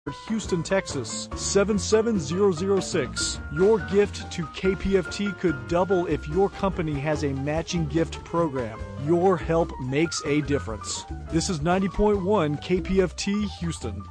Houston, Texas 77006. Your gift to KPFT could double if your company has a matching gift program. Your help makes a difference. This is 90.1 KPFT Houston.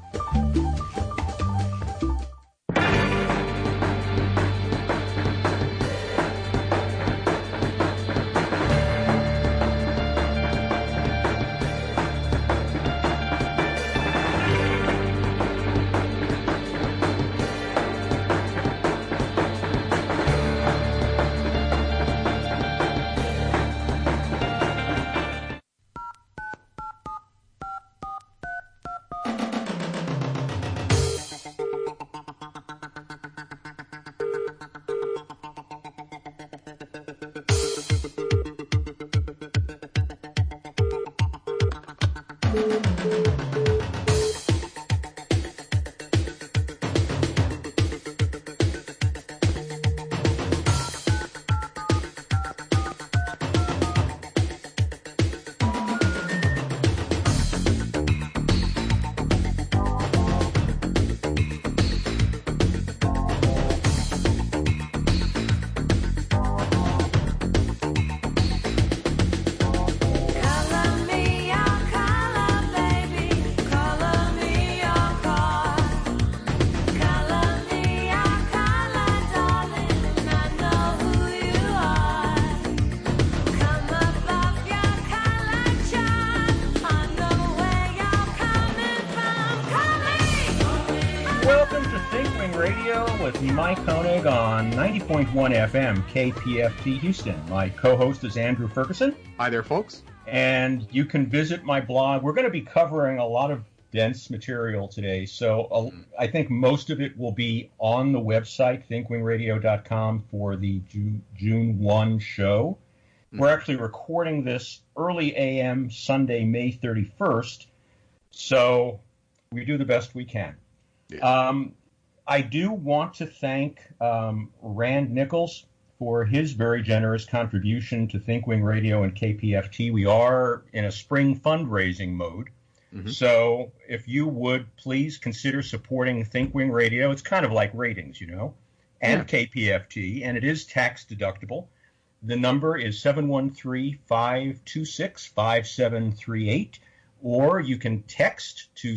Mike Koenig on 90.1 FM KPFT Houston. My co-host is Andrew Ferguson. Hi there, folks. And you can visit my blog. We're going to be covering a lot of dense material today, so I think most of it will be on the website, thinkwingradio.com, for the June 1 show. We're actually recording this early AM Sunday, May 31st, so we do the best we can. Yeah. I do want to thank Rand Nichols for his very generous contribution to ThinkWing Radio and KPFT. We are in a spring fundraising mode. So if you would please consider supporting ThinkWing Radio. It's kind of like ratings, and KPFT, and it is tax deductible. The number is 713-526-5738. Or you can text to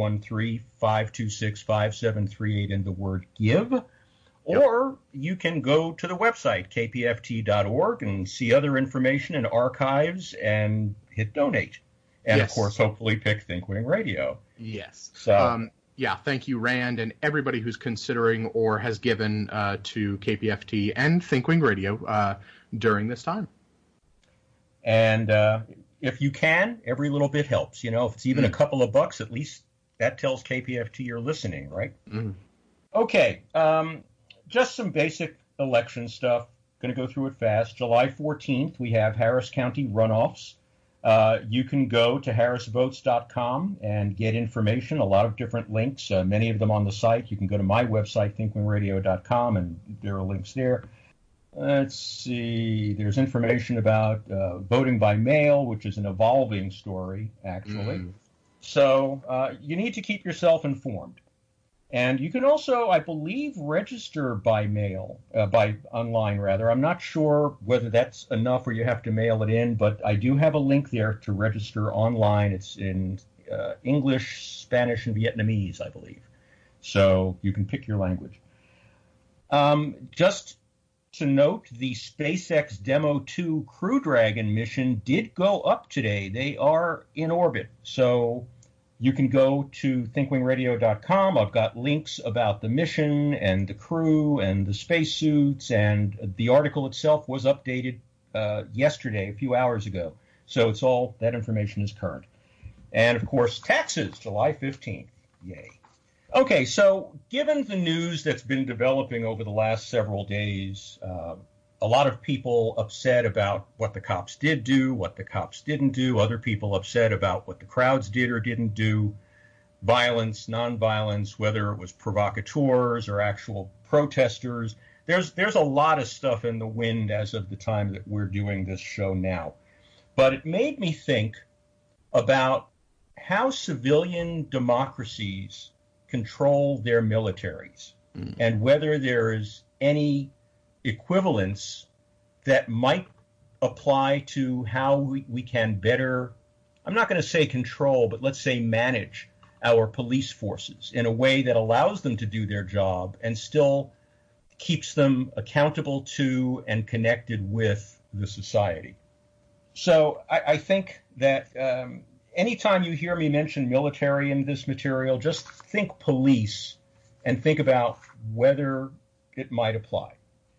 713-526-5738 in the word give. Or you can go to the website, kpft.org, and see other information and archives and hit donate. And, of course, hopefully pick ThinkWing Radio. Yes. So, thank you, Rand, and everybody who's considering or has given to KPFT and ThinkWing Radio during this time. And if you can, every little bit helps. If it's even a couple of bucks, at least that tells KPFT you're listening, right? Okay, just some basic election stuff. Going to go through it fast. July 14th, we have Harris County runoffs. You can go to harrisvotes.com and get information, a lot of different links, many of them on the site. You can go to my website, thinkwingradio.com, and there are links there. Let's see. There's information about voting by mail, which is an evolving story, actually. So you need to keep yourself informed. And you can also, I believe, register by mail, by online, rather. I'm not sure whether that's enough or you have to mail it in, but I do have a link there to register online. It's in English, Spanish, and Vietnamese, I believe. So you can pick your language. Just to note, the SpaceX Demo 2 Crew Dragon mission did go up today. They are in orbit. So you can go to thinkwingradio.com. I've got links about the mission and the crew and the spacesuits, and the article itself was updated yesterday, a few hours ago. So it's all, that information is current. And, of course, taxes, July 15th. Yay. Okay, so given the news that's been developing over the last several days, a lot of people upset about what the cops did do, what the cops didn't do, other people upset about what the crowds did or didn't do, violence, nonviolence, whether it was provocateurs or actual protesters. There's a lot of stuff in the wind as of the time that we're doing this show now. But it made me think about how civilian democracies control their militaries and whether there is any equivalence that might apply to how we can better, I'm not going to say control, but let's say manage our police forces in a way that allows them to do their job and still keeps them accountable to and connected with the society. So I think that anytime you hear me mention military in this material, just think police and think about whether it might apply.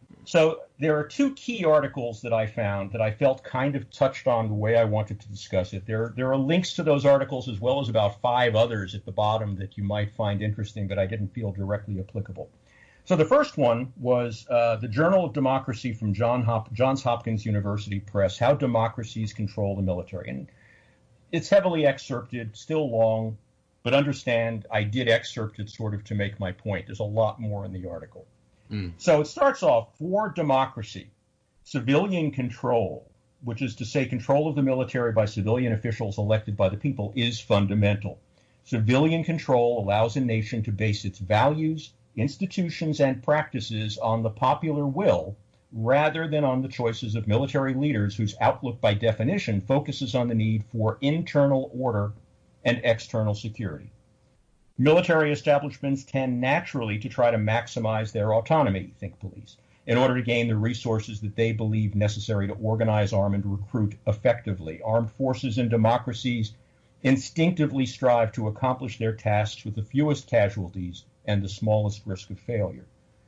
So there are two key articles that I found that I felt kind of touched on the way I wanted to discuss it. There are links to those articles as well as about 5 others at the bottom that you might find interesting that I didn't feel directly applicable. So the first one was the Journal of Democracy from Johns Hopkins University Press, How Democracies Control the Military. And it's heavily excerpted, still long, but understand I did excerpt it sort of to make my point. There's a lot more in the article. So it starts off, for democracy, civilian control, which is to say control of the military by civilian officials elected by the people, is fundamental. Civilian control allows a nation to base its values, institutions, and practices on the popular will rather than on the choices of military leaders whose outlook by definition focuses on the need for internal order and external security. Military establishments tend naturally to try to maximize their autonomy, think police, in order to gain the resources that they believe necessary to organize, arm, and recruit effectively. Armed forces in democracies instinctively strive to accomplish their tasks with the fewest casualties and the smallest risk of failure.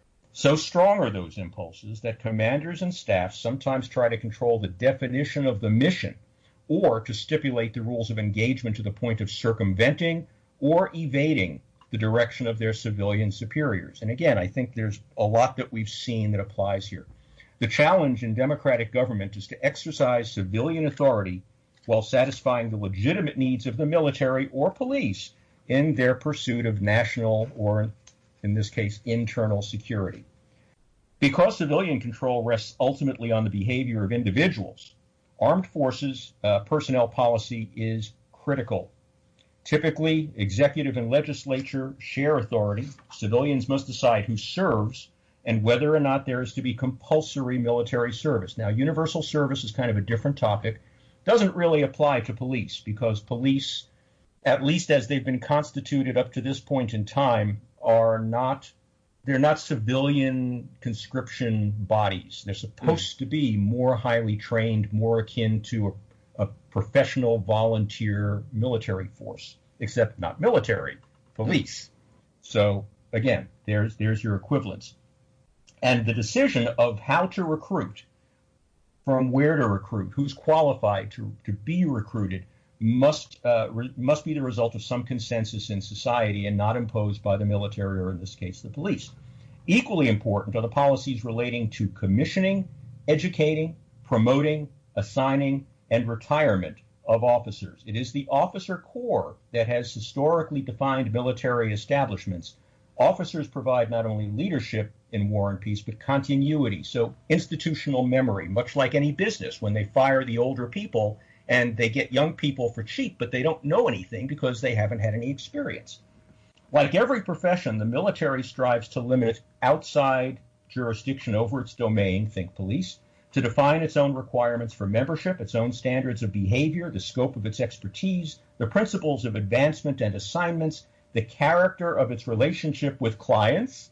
So strong are those impulses that commanders and staff sometimes try to control the definition of the mission or to stipulate the rules of engagement to the point of circumventing or evading the direction of their civilian superiors. And again, I think there's a lot that we've seen that applies here. The challenge in democratic government is to exercise civilian authority while satisfying the legitimate needs of the military or police in their pursuit of national or, in this case, internal security. Because civilian control rests ultimately on the behavior of individuals, armed forces personnel policy is critical. Typically, executive and legislature share authority. Civilians must decide who serves and whether or not there is to be compulsory military service. Now, universal service is kind of a different topic. Doesn't really apply to police because police, at least as they've been constituted up to this point in time, they're not civilian conscription bodies. They're supposed to be more highly trained, more akin to a professional volunteer military force, except not military, police. So again, there's your equivalence. And the decision of how to recruit, from where to recruit, who's qualified to be recruited, must be the result of some consensus in society and not imposed by the military or, in this case, the police. Equally important are the policies relating to commissioning, educating, promoting, assigning, and retirement of officers. It is the officer corps that has historically defined military establishments. Officers provide not only leadership in war and peace, but continuity, so institutional memory, much like any business. When they fire the older people and they get young people for cheap, but they don't know anything because they haven't had any experience. Like every profession, the military strives to limit outside jurisdiction over its domain, think police, to define its own requirements for membership, its own standards of behavior, the scope of its expertise, the principles of advancement and assignments, the character of its relationship with clients,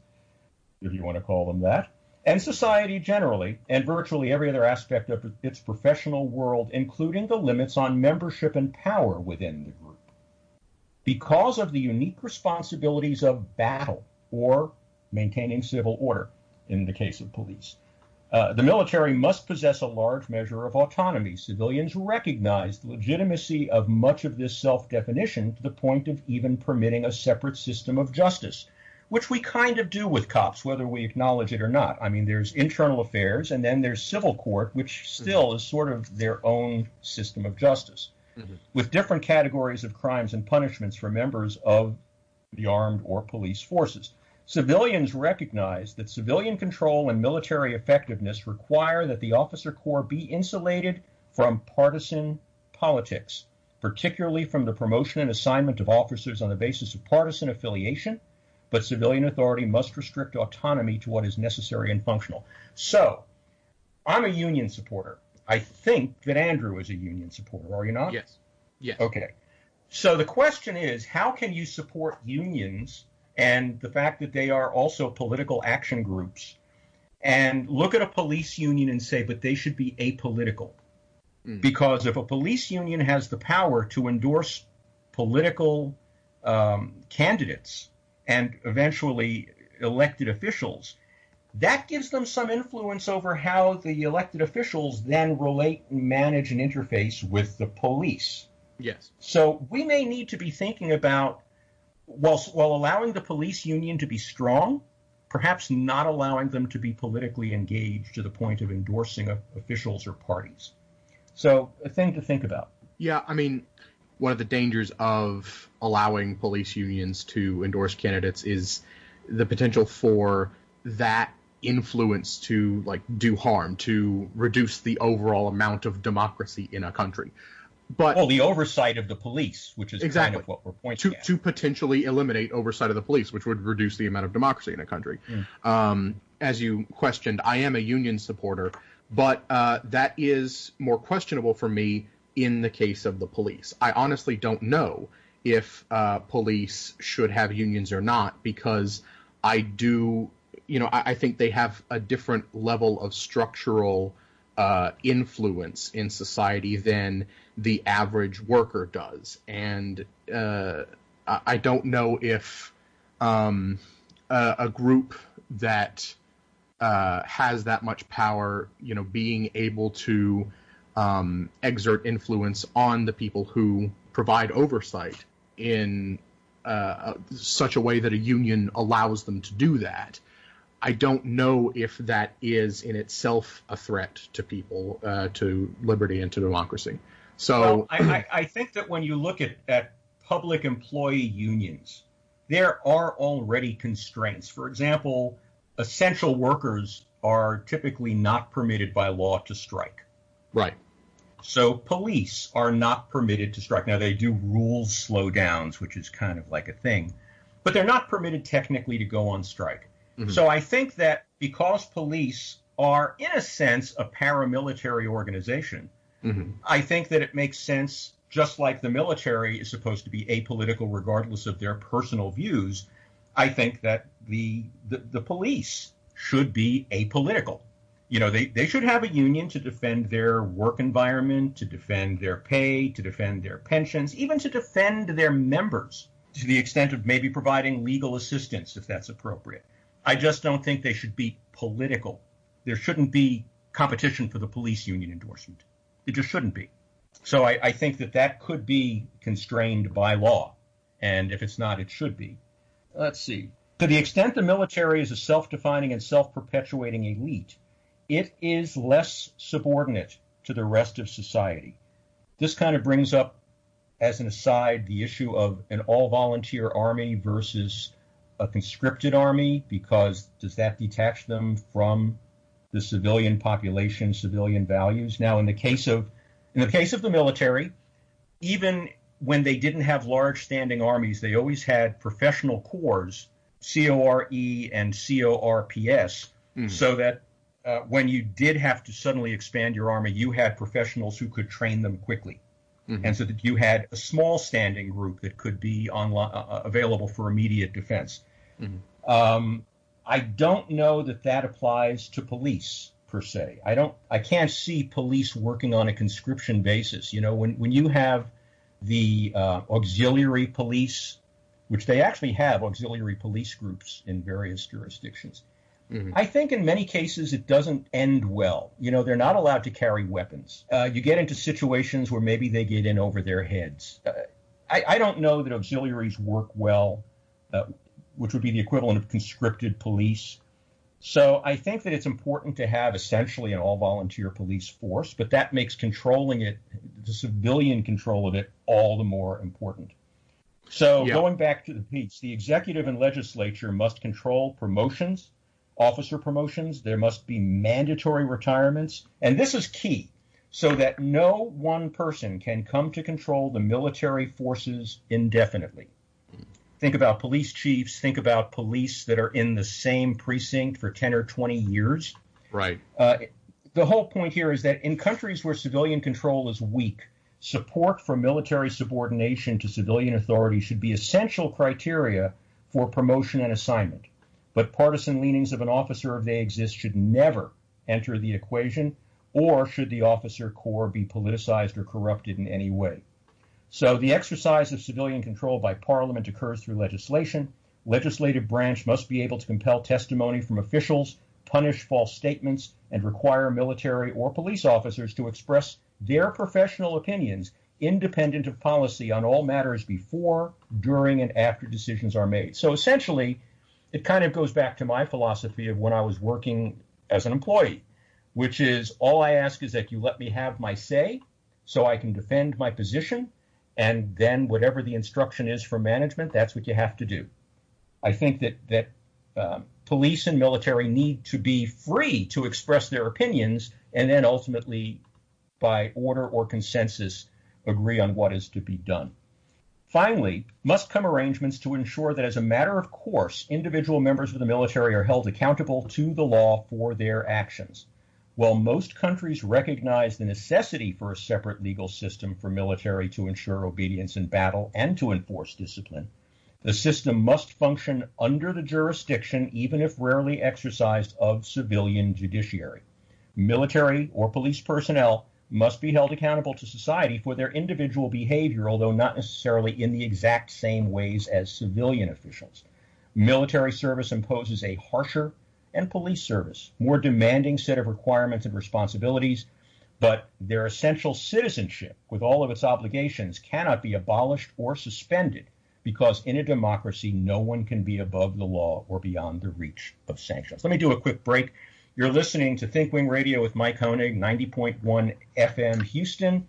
if you want to call them that, and society generally, and virtually every other aspect of its professional world, including the limits on membership and power within the group. Because of the unique responsibilities of battle or maintaining civil order, in the case of police, the military must possess a large measure of autonomy. Civilians recognize the legitimacy of much of this self-definition to the point of even permitting a separate system of justice, which we kind of do with cops, whether we acknowledge it or not. I mean, there's internal affairs, and then there's civil court, which still is sort of their own system of justice, with different categories of crimes and punishments for members of the armed or police forces. Civilians recognize that civilian control and military effectiveness require that the officer corps be insulated from partisan politics. particularly from the promotion and assignment of officers on the basis of partisan affiliation, but civilian authority must restrict autonomy to what is necessary and functional. So, I'm a union supporter. I think that Andrew is a union supporter, are you not? Yes. Yes. Okay. So the question is, how can you support unions and the fact that they are also political action groups, and look at a police union and say, but they should be apolitical? Because if a police union has the power to endorse political candidates and eventually elected officials, that gives them some influence over how the elected officials then relate and manage and interface with the police. Yes. So we may need to be thinking about, while allowing the police union to be strong, perhaps not allowing them to be politically engaged to the point of endorsing officials or parties. So a thing to think about. Yeah, I mean, one of the dangers of allowing police unions to endorse candidates is the potential for that influence to do harm, to reduce the overall amount of democracy in a country. But the oversight of the police, which is exactly kind of what we're pointing at. To potentially eliminate oversight of the police, which would reduce the amount of democracy in a country. As you questioned, I am a union supporter, but that is more questionable for me in the case of the police. I honestly don't know if police should have unions or not, because I think they have a different level of structural influence in society than the average worker does. And I don't know if a group that has that much power, being able to exert influence on the people who provide oversight in such a way that a union allows them to do that. I don't know if that is in itself a threat to people, to liberty and to democracy. So I think that when you look at public employee unions, there are already constraints. For example, essential workers are typically not permitted by law to strike. Right. So police are not permitted to strike. Now, they do rules slowdowns, which is kind of like a thing, but they're not permitted technically to go on strike. Mm-hmm. So I think that because police are, in a sense, a paramilitary organization, mm-hmm. I think that it makes sense, just like the military is supposed to be apolitical regardless of their personal views, I think that the police should be apolitical. They should have a union to defend their work environment, to defend their pay, to defend their pensions, even to defend their members, to the extent of maybe providing legal assistance if that's appropriate. I just don't think they should be political. There shouldn't be competition for the police union endorsement. It just shouldn't be. So I think that could be constrained by law. And if it's not, it should be. Let's see. To the extent the military is a self-defining and self-perpetuating elite, it is less subordinate to the rest of society. This kind of brings up, as an aside, the issue of an all-volunteer army versus a conscripted army, because does that detach them from the civilian population, civilian values? Now, in the case of the military, even when they didn't have large standing armies, they always had professional corps, CORE and CORPS, so that when you did have to suddenly expand your army, you had professionals who could train them quickly. Mm-hmm. And so that you had a small standing group that could be available for immediate defense. Mm-hmm. I don't know that applies to police per se. I can't see police working on a conscription basis. When you have the auxiliary police, which they actually have auxiliary police groups in various jurisdictions, mm-hmm. I think in many cases it doesn't end well. They're not allowed to carry weapons. You get into situations where maybe they get in over their heads. I don't know that auxiliaries work well, which would be the equivalent of conscripted police. So I think that it's important to have essentially an all-volunteer police force, but that makes controlling it, the civilian control of it, all the more important. So Going back to the piece, the executive and legislature must control promotions, officer promotions. There must be mandatory retirements. And this is key. so that no one person can come to control the military forces indefinitely. Think about police chiefs, think about police that are in the same precinct for 10 or 20 years. Right. The whole point here is that in countries where civilian control is weak, support for military subordination to civilian authority should be essential criteria for promotion and assignment. But partisan leanings of an officer, if they exist, should never enter the equation, or should the officer corps be politicized or corrupted in any way. So the exercise of civilian control by Parliament occurs through legislation. Legislative branch must be able to compel testimony from officials, punish false statements, and require military or police officers to express their professional opinions independent of policy on all matters before, during, and after decisions are made. So essentially, it kind of goes back to my philosophy of when I was working as an employee, which is all I ask is that you let me have my say so I can defend my position, and then whatever the instruction is from management, that's what you have to do. I think that police and military need to be free to express their opinions and then ultimately, by order or consensus, agree on what is to be done. Finally, must come arrangements to ensure that as a matter of course, individual members of the military are held accountable to the law for their actions. While most countries recognize the necessity for a separate legal system for military to ensure obedience in battle and to enforce discipline, the system must function under the jurisdiction, even if rarely exercised, of civilian judiciary. Military or police personnel must be held accountable to society for their individual behavior, although not necessarily in the exact same ways as civilian officials. Military service imposes a harsher and police service more demanding set of requirements and responsibilities, but their essential citizenship, with all of its obligations, cannot be abolished or suspended, because in a democracy, no one can be above the law or beyond the reach of sanctions. Let me do a quick break. You're listening to ThinkWing Radio with Mike Honig, 90.1 FM Houston,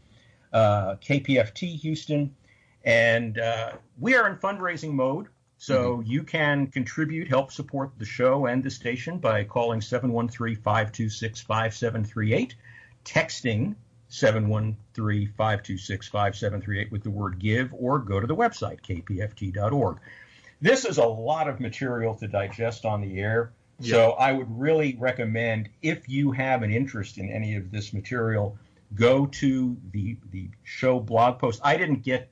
KPFT Houston, and we are in fundraising mode, so you can contribute, help support the show and the station by calling 713-526-5738, texting 713-526-5738 with the word give, or go to the website, kpft.org. This is a lot of material to digest on the air. Yeah. So I would really recommend, if you have an interest in any of this material, go to the show blog post. I didn't get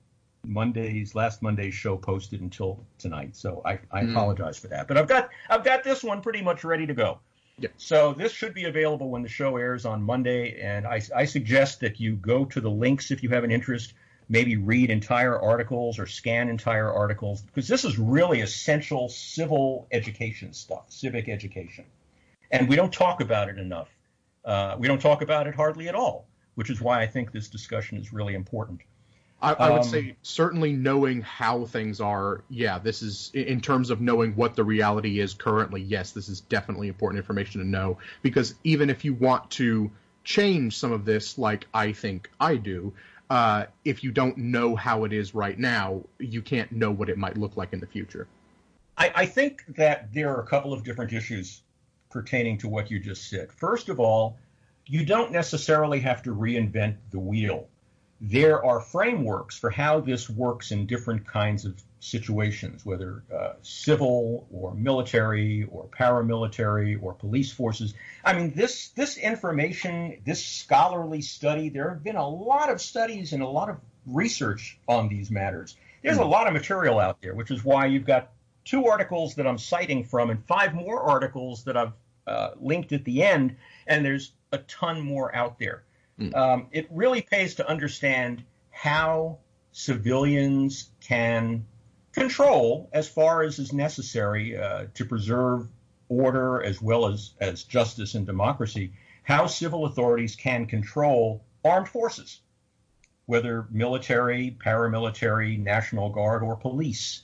last Monday's show posted until tonight, so I apologize for that. But I've got this one pretty much ready to go. Yeah. So this should be available when the show airs on Monday, and I suggest that you go to the links if you have an interest. Maybe read entire articles or scan entire articles, because this is really essential civil education stuff, civic education. And we don't talk about it enough. We don't talk about it hardly at all, which is why I think this discussion is really important. I would say certainly knowing how things are, this is, in terms of knowing what the reality is currently, yes, this is definitely important information to know, because even if you want to change some of this, like I think I do, if you don't know how it is right now, you can't know what it might look like in the future. I think that there are a couple of different issues pertaining to what you just said. First of all, you don't necessarily have to reinvent the wheel. There are frameworks for how this works in different kinds of situations, whether civil or military or paramilitary or police forces. I mean, this information, this scholarly study, there have been a lot of studies and a lot of research on these matters. There's a lot of material out there, which is why you've got 2 articles that I'm citing from and 5 more articles that I've linked at the end, and there's a ton more out there. It really pays to understand how civilians can control, as far as is necessary to preserve order as well as justice and democracy, how civil authorities can control armed forces, whether military, paramilitary, National Guard, or police.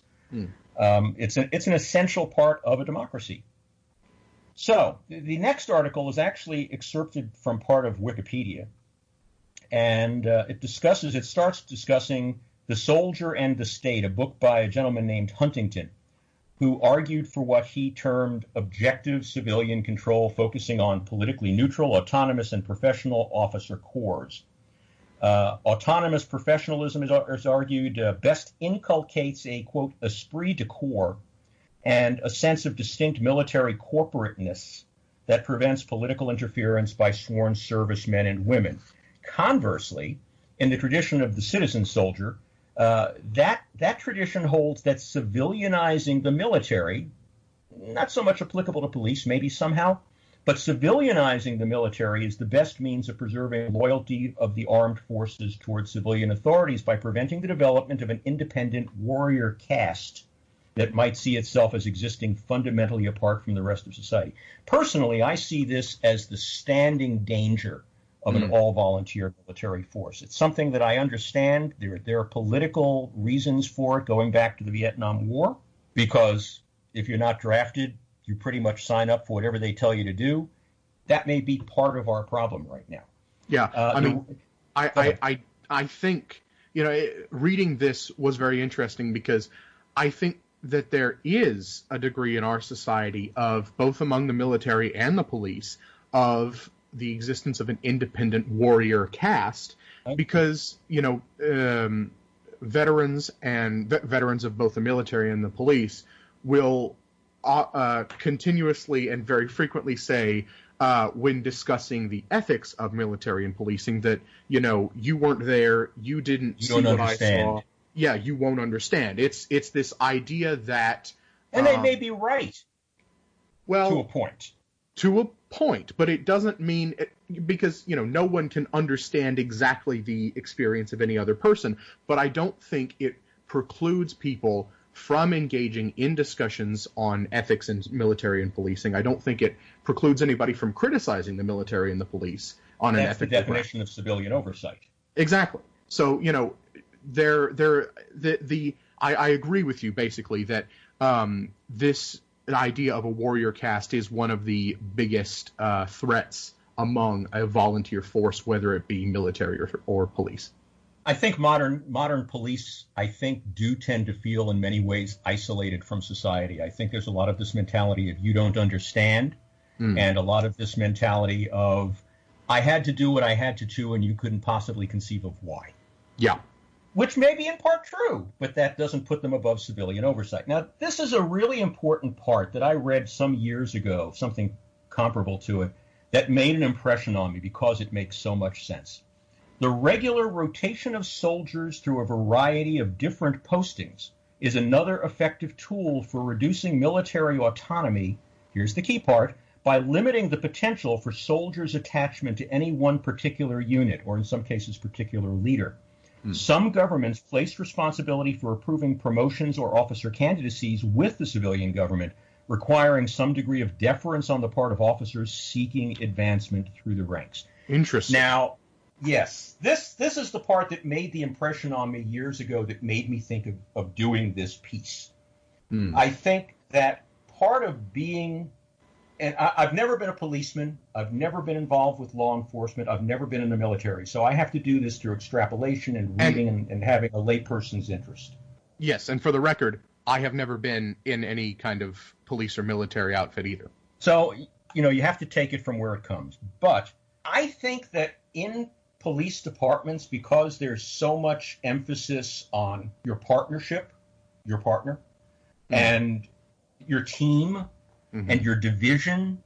It's an essential part of a democracy. So the next article is actually excerpted from part of Wikipedia. And it starts discussing The Soldier and the State, a book by a gentleman named Huntington. who argued for what he termed objective civilian control, focusing on politically neutral, autonomous, and professional officer corps. Autonomous professionalism, is argued, best inculcates a, quote, esprit de corps and a sense of distinct military corporateness that prevents political interference by sworn servicemen and women. Conversely, in the tradition of the citizen soldier, that tradition holds that civilianizing the military, not so much applicable to police, maybe somehow, but civilianizing the military is the best means of preserving loyalty of the armed forces towards civilian authorities by preventing the development of an independent warrior caste that might see itself as existing fundamentally apart from the rest of society. Personally, I see this as the standing danger of an all-volunteer military force. It's something that I understand. There are political reasons for it going back to the Vietnam War, because if you're not drafted, you pretty much sign up for whatever they tell you to do. That may be part of our problem right now. Yeah, I think, reading this was very interesting because I think that there is a degree in our society of, both among the military and the police, of the existence of an independent warrior caste, because, veterans and veterans of both the military and the police will continuously and very frequently say, when discussing the ethics of military and policing, that, you weren't there, you didn't see what understand. I saw. Yeah, you won't understand. It's this idea that... And they may be right. Well, to a point. To a point, but it doesn't mean... because, no one can understand exactly the experience of any other person, but I don't think it precludes people from engaging in discussions on ethics in military and policing. I don't think it precludes anybody from criticizing the military and the police on an ethical That's the definition of civilian oversight. Exactly. So, I agree with you, basically, that this idea of a warrior caste is one of the biggest threats among a volunteer force, whether it be military or police. I think modern police, do tend to feel in many ways isolated from society. I think there's a lot of this mentality of you don't understand, and a lot of this mentality of I had to do what I had to do and you couldn't possibly conceive of why. Yeah. Which may be in part true, but that doesn't put them above civilian oversight. Now, this is a really important part that I read some years ago, something comparable to it, that made an impression on me because it makes so much sense. The regular rotation of soldiers through a variety of different postings is another effective tool for reducing military autonomy, here's the key part, by limiting the potential for soldiers' attachment to any one particular unit, or in some cases, particular leader. Some governments place responsibility for approving promotions or officer candidacies with the civilian government, requiring some degree of deference on the part of officers seeking advancement through the ranks. Interesting. Now, yes, this is the part that made the impression on me years ago that made me think of doing this piece. I think that part of being... And I've never been a policeman. I've never been involved with law enforcement. I've never been in the military. So I have to do this through extrapolation and reading and having a layperson's interest. Yes, and for the record, I have never been in any kind of police or military outfit either. So, you have to take it from where it comes. But I think that in police departments, because there's so much emphasis on your partnership, your partner, and your team, and your division,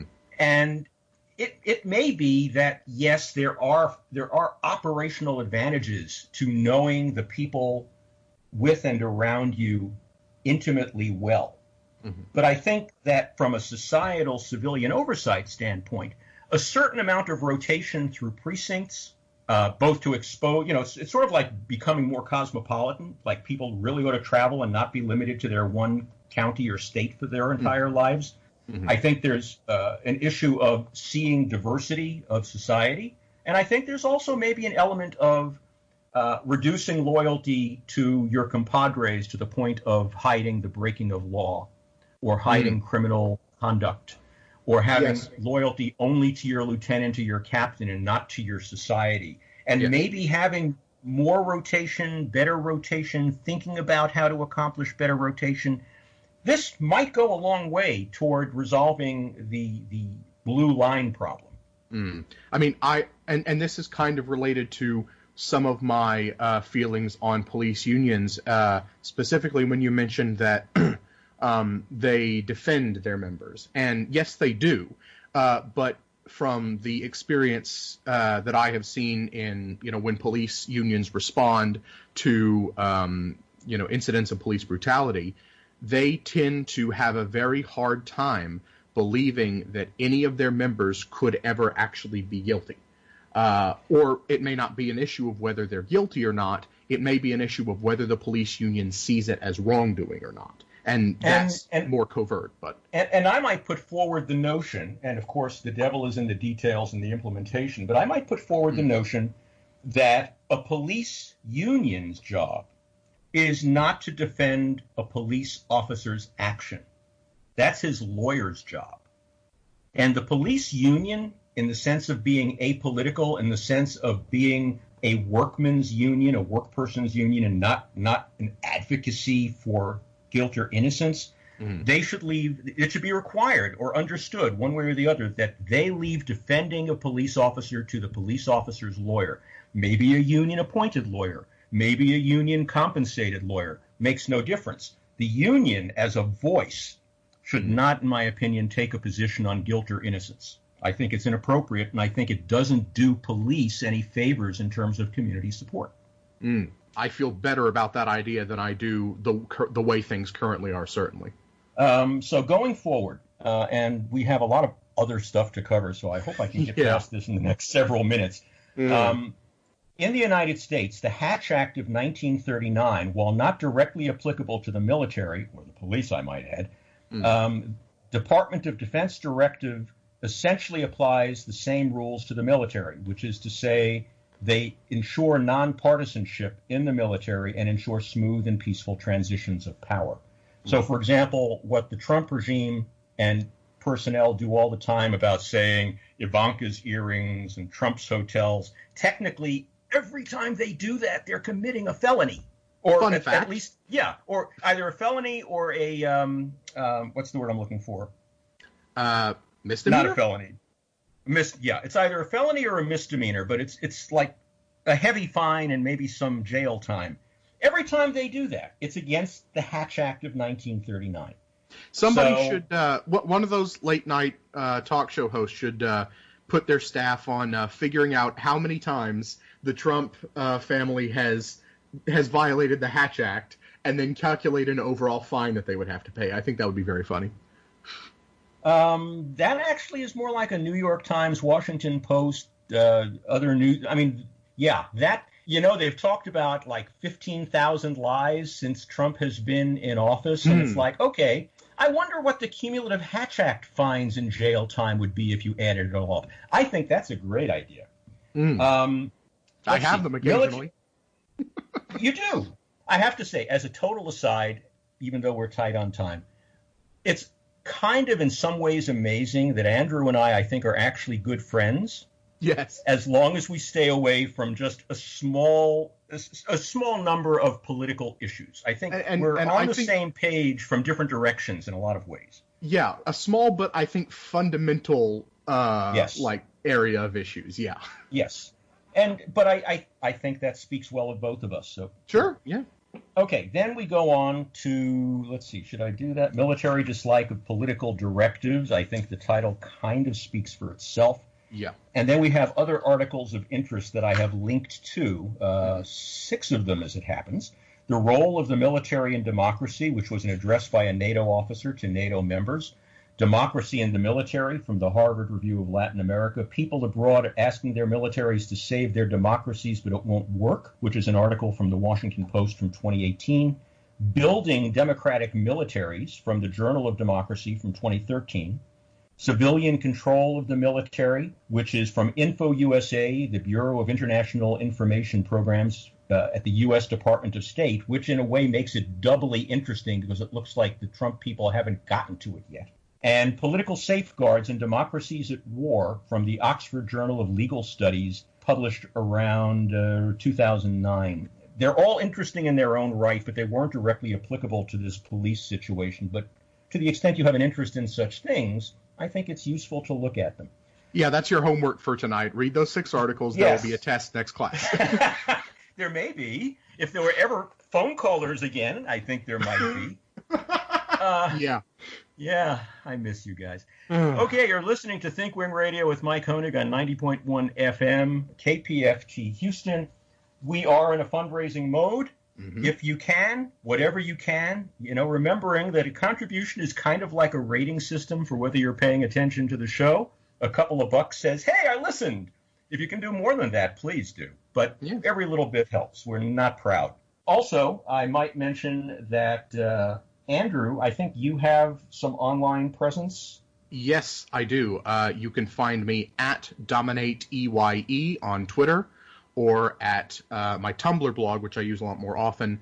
and it may be that, yes, there are operational advantages to knowing the people with and around you intimately well. But I think that from a societal civilian oversight standpoint, a certain amount of rotation through precincts, both to expose, it's sort of like becoming more cosmopolitan, like people really ought to travel and not be limited to their one county or state for their entire lives. I think there's an issue of seeing diversity of society. And I think there's also maybe an element of reducing loyalty to your compadres to the point of hiding the breaking of law or hiding criminal conduct or having loyalty only to your lieutenant or your captain and not to your society. And maybe having more rotation, better rotation, thinking about how to accomplish better rotation this might go a long way toward resolving the blue line problem. I mean, and this is kind of related to some of my feelings on police unions, specifically when you mentioned that they defend their members. And yes, they do. But from the experience that I have seen in, when police unions respond to, incidents of police brutality, they tend to have a very hard time believing that any of their members could ever actually be guilty. Or it may not be an issue of whether they're guilty or not. It may be an issue of whether the police union sees it as wrongdoing or not. And that's more covert. And I might put forward the notion, and of course the devil is in the details and the implementation, but I might put forward the notion that a police union's job is not to defend a police officer's action. That's his lawyer's job. And the police union, in the sense of being apolitical, in the sense of being a workman's union, a workperson's union, and not an advocacy for guilt or innocence, they should leave. It should be required or understood one way or the other that they leave defending a police officer to the police officer's lawyer. Maybe a union-appointed lawyer, maybe a union-compensated lawyer, makes no difference. The union, as a voice, should not, in my opinion, take a position on guilt or innocence. I think it's inappropriate, and I think it doesn't do police any favors in terms of community support. I feel better about that idea than I do the way things currently are, certainly. So going forward, and we have a lot of other stuff to cover, so I hope I can get past this in the next several minutes. In the United States, the Hatch Act of 1939, while not directly applicable to the military, or the police, I might add, Department of Defense directive essentially applies the same rules to the military, which is to say they ensure nonpartisanship in the military and ensure smooth and peaceful transitions of power. So, for example, what the Trump regime and personnel do all the time about saying Ivanka's earrings and Trump's hotels, technically, every time they do that, they're committing a felony. Or at least, or either a felony or a, what's the word I'm looking for? Misdemeanor? Not a felony. It's either a felony or a misdemeanor, but it's like a heavy fine and maybe some jail time. Every time they do that, it's against the Hatch Act of 1939. Somebody should, one of those late night talk show hosts should put their staff on figuring out how many times the Trump family has violated the Hatch Act and then calculate an overall fine that they would have to pay. I think that would be very funny. That actually is more like a New York Times, Washington Post, other news. I mean, that, they've talked about like 15,000 lies since Trump has been in office. And it's like, okay, I wonder what the cumulative Hatch Act fines and jail time would be if you added it all up. I think that's a great idea. I have them occasionally. You do. I have to say, as a total aside, even though we're tight on time, it's kind of in some ways amazing that Andrew and I think, are actually good friends. Yes. As long as we stay away from just a small number of political issues. I think we're on the same page from different directions in a lot of ways. Yeah, a small but I think fundamental area of issues. Yeah. Yes. But I think that speaks well of both of us. So sure, yeah. Okay, then we go on to, let's see, should I do that? Military dislike of political directives. I think the title kind of speaks for itself. Yeah. And then we have other articles of interest that I have linked to, 6 of them as it happens. The role of the military in democracy, which was an address by a NATO officer to NATO members. Democracy in the Military from the Harvard Review of Latin America. People abroad asking their militaries to save their democracies, but it won't work, which is an article from the Washington Post from 2018. Building Democratic Militaries from the Journal of Democracy from 2013. Civilian Control of the Military, which is from InfoUSA, the Bureau of International Information Programs at the U.S. Department of State, which in a way makes it doubly interesting because it looks like the Trump people haven't gotten to it yet. And Political Safeguards and Democracies at War from the Oxford Journal of Legal Studies, published around 2009. they're all interesting in their own right, but they weren't directly applicable to this police situation. But to the extent you have an interest in such things, I think it's useful to look at them. Yeah, that's your homework for tonight. Read those 6 articles. Yes. There will be a test next class. There may be. If there were ever phone callers again, I think there might be. Yeah. Yeah, I miss you guys. Okay, you're listening to ThinkWing Radio with Mike Honig on 90.1 FM, KPFT Houston. We are in a fundraising mode. Mm-hmm. If you can, whatever you can, remembering that a contribution is kind of like a rating system for whether you're paying attention to the show. A couple of bucks says, hey, I listened. If you can do more than that, please do. But every little bit helps. We're not proud. Also, I might mention that, Andrew, I think you have some online presence. Yes, I do. You can find me at DominateEYE on Twitter, or at my Tumblr blog, which I use a lot more often,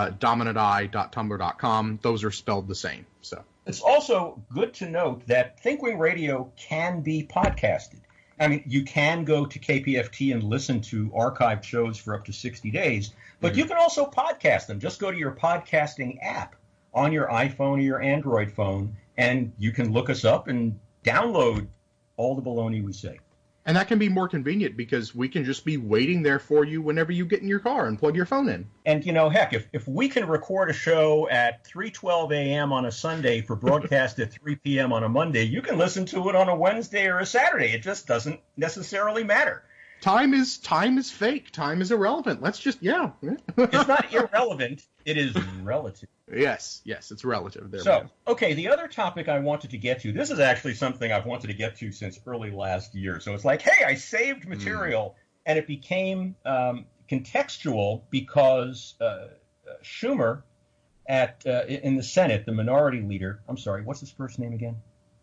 dominateye.tumblr.com. Those are spelled the same. So it's also good to note that ThinkWing Radio can be podcasted. I mean, you can go to KPFT and listen to archived shows for up to 60 days, but you can also podcast them. Just go to your podcasting app on your iPhone or your Android phone, and you can look us up and download all the baloney we say. And that can be more convenient because we can just be waiting there for you whenever you get in your car and plug your phone in. And, heck, if we can record a show at 3:12 a.m. on a Sunday for broadcast at 3 p.m. on a Monday, you can listen to it on a Wednesday or a Saturday. It just doesn't necessarily matter. Time is fake. Time is irrelevant. Let's just, It's not irrelevant. It is relative. Yes, it's relative. There. So, okay, the other topic I wanted to get to, this is actually something I've wanted to get to since early last year. So it's like, hey, I saved material, and it became contextual because Schumer in the Senate, the minority leader, I'm sorry, what's his first name again?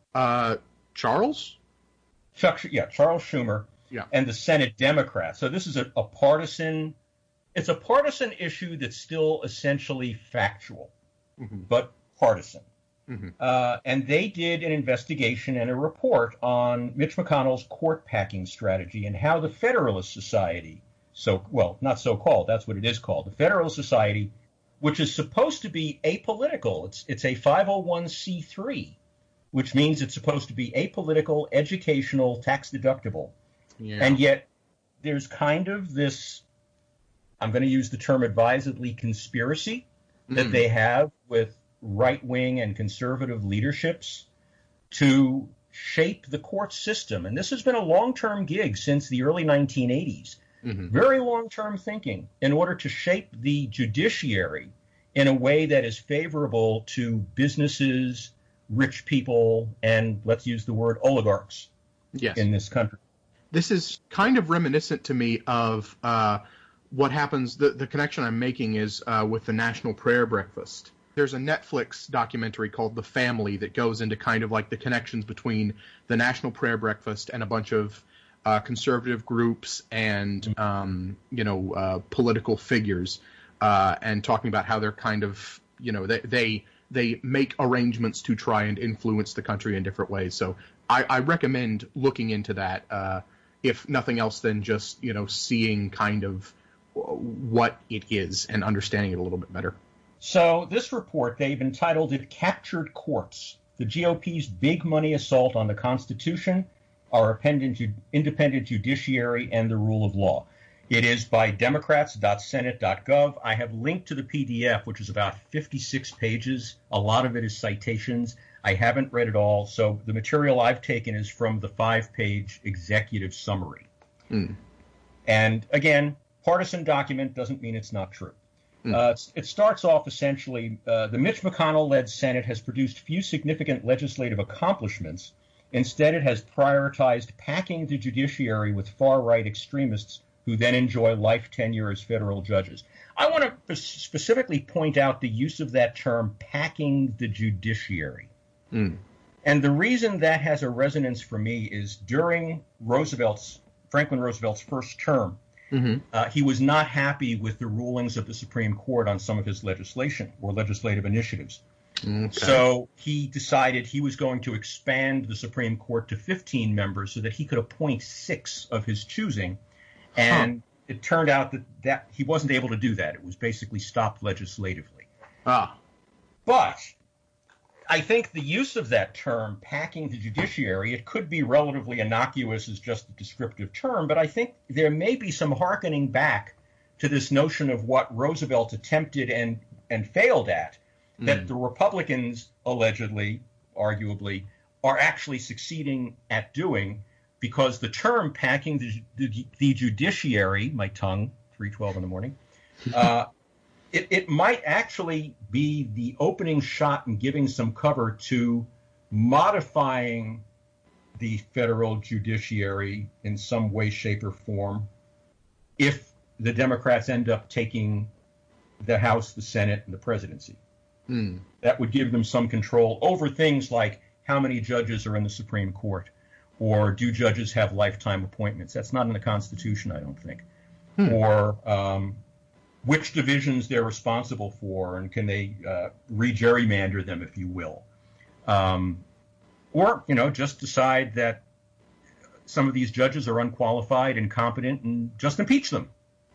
Charles? Charles Schumer. Yeah. And the Senate Democrats. So this is a partisan. It's a partisan issue that's still essentially factual, but partisan. And they did an investigation and a report on Mitch McConnell's court packing strategy and how the Federalist Society, not so-called, that's what it is called, the Federalist Society, which is supposed to be apolitical. It's a 501c3, which means it's supposed to be apolitical, educational, tax-deductible. Yeah. And yet there's kind of this, I'm going to use the term advisedly, conspiracy that they have with right-wing and conservative leaderships to shape the court system. And this has been a long-term gig since the early 1980s. Very long-term thinking in order to shape the judiciary in a way that is favorable to businesses, rich people, and let's use the word oligarchs in this country. This is kind of reminiscent to me of what happens. The connection I'm making is with the National Prayer Breakfast. There's a Netflix documentary called The Family that goes into kind of like the connections between the National Prayer Breakfast and a bunch of conservative groups and political figures, and talking about how they're kind of they make arrangements to try and influence the country in different ways. So I recommend looking into that. If nothing else than just, seeing kind of what it is and understanding it a little bit better. So this report, they've entitled it Captured Courts, the GOP's big money assault on the Constitution, our independent judiciary, and the rule of law. It is by democrats.senate.gov. I have linked to the PDF, which is about 56 pages. A lot of it is citations. I haven't read it all, so the material I've taken is from the 5-page executive summary. And again, partisan document doesn't mean it's not true. It starts off essentially, the Mitch McConnell-led Senate has produced few significant legislative accomplishments. Instead, it has prioritized packing the judiciary with far-right extremists who then enjoy life tenure as federal judges. I want to specifically point out the use of that term, packing the judiciary. And the reason that has a resonance for me is during Franklin Roosevelt's first term, he was not happy with the rulings of the Supreme Court on some of his legislation or legislative initiatives. So he decided he was going to expand the Supreme Court to 15 members so that he could appoint 6 of his choosing. And it turned out that he wasn't able to do that. It was basically stopped legislatively. But I think the use of that term, packing the judiciary, it could be relatively innocuous as just a descriptive term, but I think there may be some hearkening back to this notion of what Roosevelt attempted and failed at, that the Republicans allegedly, arguably, are actually succeeding at doing, because the term packing the judiciary, my tongue, 3:12 in the morning, it might actually be the opening shot in giving some cover to modifying the federal judiciary in some way, shape, or form if the Democrats end up taking the House, the Senate, and the presidency. That would give them some control over things like how many judges are in the Supreme Court, or do judges have lifetime appointments? That's not in the Constitution, I don't think. Or which divisions they're responsible for, and can they re-gerrymander them, if you will. Or, just decide that some of these judges are unqualified, incompetent, and just impeach them.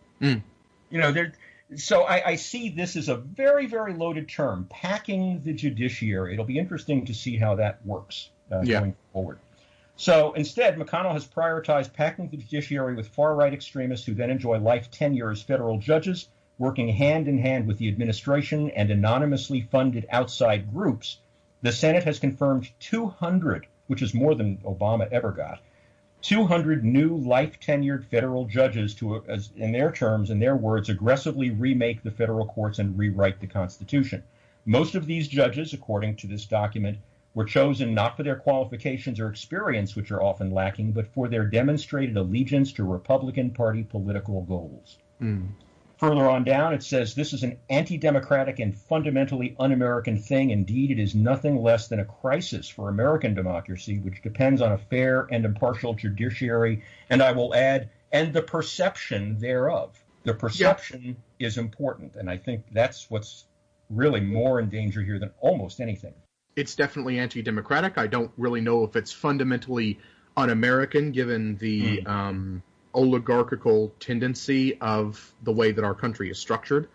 So I see this as a very, very loaded term, packing the judiciary. It'll be interesting to see how that works going forward. So instead, McConnell has prioritized packing the judiciary with far-right extremists who then enjoy life tenure as federal judges, working hand-in-hand with the administration and anonymously funded outside groups. The Senate has confirmed 200, which is more than Obama ever got, 200 new life-tenured federal judges to, as in their terms, in their words, aggressively remake the federal courts and rewrite the Constitution. Most of these judges, according to this document, were chosen not for their qualifications or experience, which are often lacking, but for their demonstrated allegiance to Republican Party political goals. Further on down, it says, this is an anti-democratic and fundamentally un-American thing. Indeed, it is nothing less than a crisis for American democracy, which depends on a fair and impartial judiciary, and I will add, and the perception thereof. The perception is important, and I think that's what's really more in danger here than almost anything. It's definitely anti-democratic. I don't really know if it's fundamentally un-American, given the oligarchical tendency of the way that our country is structured,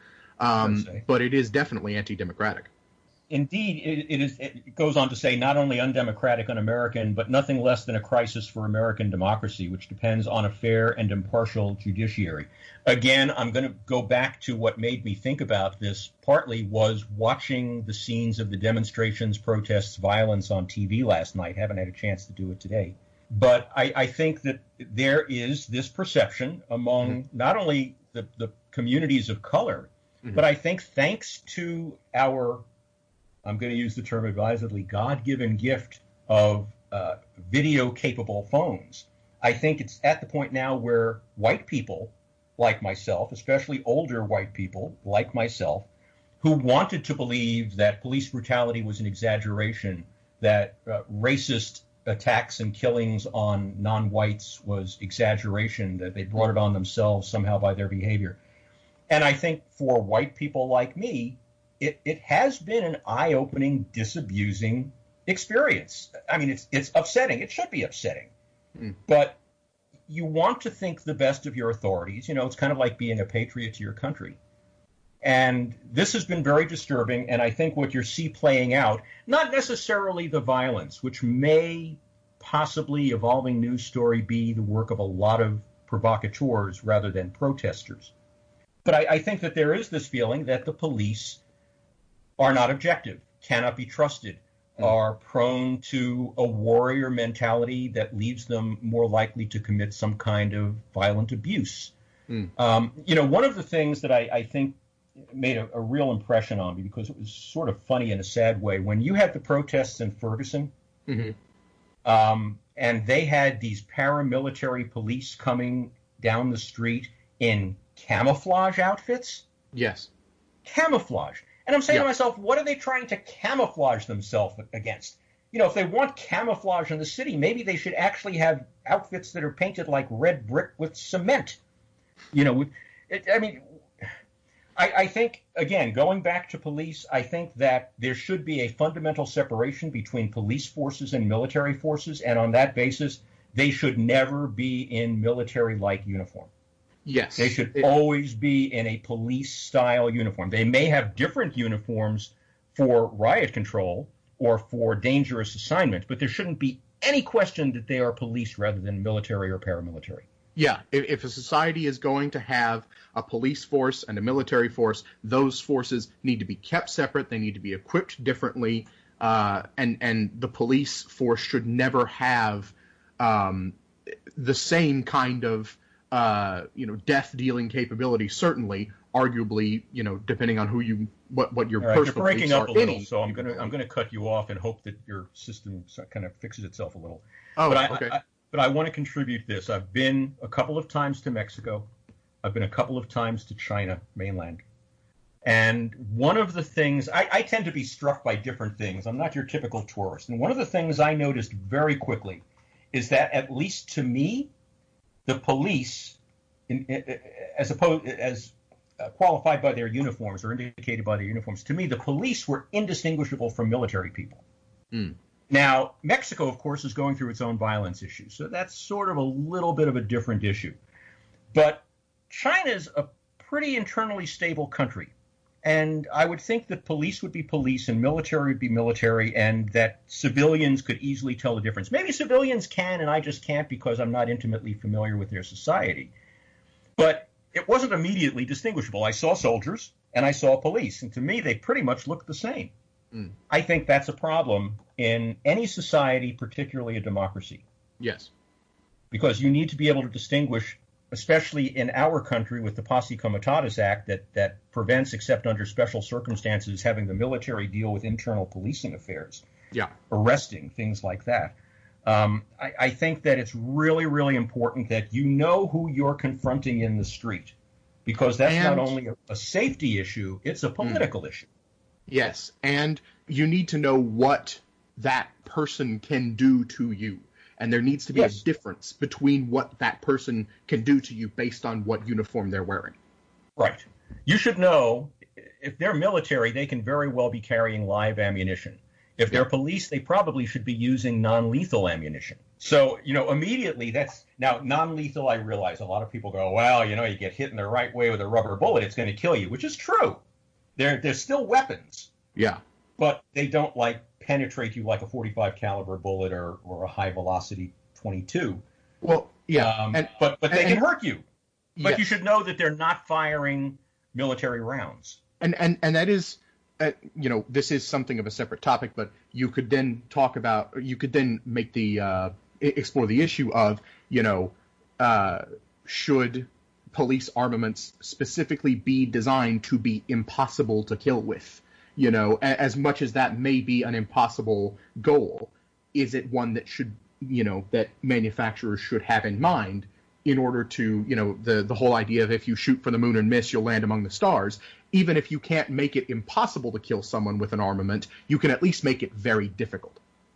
but it is definitely anti-democratic. Indeed, it goes on to say not only undemocratic, un-American, but nothing less than a crisis for American democracy, which depends on a fair and impartial judiciary. Again, I'm going to go back to what made me think about this, partly was watching the scenes of the demonstrations, protests, violence on TV last night. Haven't had a chance to do it today. But I think that there is this perception among not only the communities of color, but I think thanks to our, I'm going to use the term advisedly, God-given gift of video-capable phones, I think it's at the point now where white people like myself, especially older white people like myself, who wanted to believe that police brutality was an exaggeration, that racist attacks and killings on non-whites was exaggeration, that they brought it on themselves somehow by their behavior. And I think for white people like me, it has been an eye-opening, disabusing experience. I mean, it's upsetting. It should be upsetting. But you want to think the best of your authorities. It's kind of like being a patriot to your country. And this has been very disturbing, and I think what you see playing out, not necessarily the violence, which may possibly, evolving news story, be the work of a lot of provocateurs rather than protesters. But I think that there is this feeling that the police are not objective, cannot be trusted, are prone to a warrior mentality that leaves them more likely to commit some kind of violent abuse. One of the things that I think made a real impression on me, because it was sort of funny in a sad way, when you had the protests in Ferguson, and they had these paramilitary police coming down the street in camouflage outfits. Yes. Camouflage. And I'm saying to myself, what are they trying to camouflage themselves against? If they want camouflage in the city, maybe they should actually have outfits that are painted like red brick with cement. I think, again, going back to police, I think that there should be a fundamental separation between police forces and military forces, and on that basis, they should never be in military-like uniform. Yes. They should always be in a police-style uniform. They may have different uniforms for riot control or for dangerous assignments, but there shouldn't be any question that they are police rather than military or paramilitary. Yeah, if a society is going to have a police force and a military force, those forces need to be kept separate. They need to be equipped differently, and the police force should never have the same kind of death dealing capability. Certainly, arguably, depending on what your personal. You're breaking up a little, so I'm gonna cut you off and hope that your system kind of fixes itself a little. Oh, okay. But I want to contribute this. I've been a couple of times to Mexico. I've been a couple of times to China, mainland. And one of the things, I tend to be struck by different things. I'm not your typical tourist. And one of the things I noticed very quickly is that, at least to me, the police, as qualified by their uniforms or indicated by their uniforms, to me, the police were indistinguishable from military people. Mm. Now, Mexico, of course, is going through its own violence issues, so that's sort of a little bit of a different issue. But China's a pretty internally stable country, and I would think that police would be police and military would be military, and that civilians could easily tell the difference. Maybe civilians can, and I just can't because I'm not intimately familiar with their society. But it wasn't immediately distinguishable. I saw soldiers and I saw police, and to me, they pretty much looked the same. Mm. I think that's a problem in any society, particularly a democracy. Yes. Because you need to be able to distinguish, especially in our country with the Posse Comitatus Act that prevents, except under special circumstances, having the military deal with internal policing affairs, arresting, things like that. I think that it's really, really important that you know who you're confronting in the street, because that's not only a safety issue, it's a political issue. Yes, and you need to know what that person can do to you. And there needs to be a difference between what that person can do to you based on what uniform they're wearing. Right. You should know, if they're military, they can very well be carrying live ammunition. If they're police, they probably should be using non-lethal ammunition. So, immediately now non-lethal, I realize a lot of people go, well, you get hit in the right way with a rubber bullet, it's going to kill you, which is true. They're still weapons. Yeah. But they don't penetrate you like a .45 caliber bullet or a high velocity .22. Well, yeah. But they can hurt you. But yes. You should know that they're not firing military rounds. And that is, this is something of a separate topic, but you could then make explore the issue of, should police armaments specifically be designed to be impossible to kill with? As much as that may be an impossible goal, is it one that should, that manufacturers should have in mind in order to, the whole idea of if you shoot for the moon and miss, you'll land among the stars. Even if you can't make it impossible to kill someone with an armament, you can at least make it very difficult.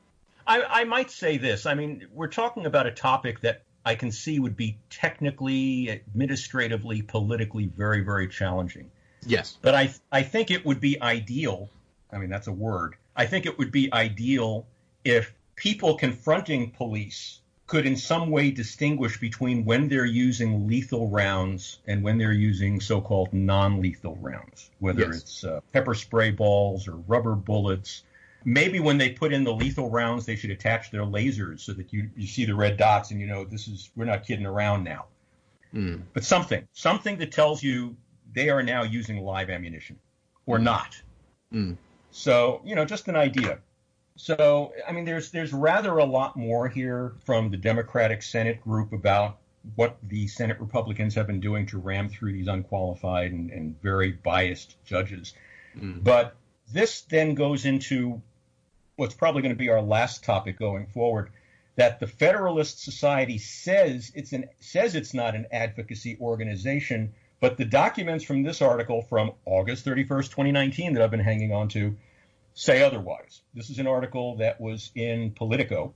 I might say this. I mean, we're talking about a topic that I can see would be technically, administratively, politically very, very challenging. Yes. But I think it would be ideal, I mean, that's a word, I think it would be ideal if people confronting police could in some way distinguish between when they're using lethal rounds and when they're using so-called non-lethal rounds, whether it's pepper spray balls or rubber bullets. Maybe when they put in the lethal rounds, they should attach their lasers so that you see the red dots and we're not kidding around now. Mm. But something that tells you they are now using live ammunition or not. Mm. So, just an idea. So, I mean, there's rather a lot more here from the Democratic Senate group about what the Senate Republicans have been doing to ram through these unqualified and very biased judges. Mm. But this then goes into what's probably going to be our last topic going forward, that the Federalist Society says it's not an advocacy organization, but the documents from this article from August 31st, 2019 that I've been hanging on to say otherwise. This is an article that was in Politico.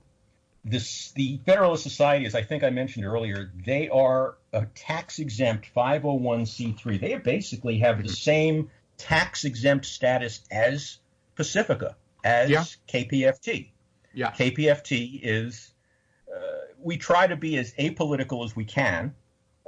The Federalist Society, as I think I mentioned earlier, they are a tax-exempt 501c3. They basically have the same tax-exempt status as Pacifica, as KPFT. Yeah. KPFT is, we try to be as apolitical as we can.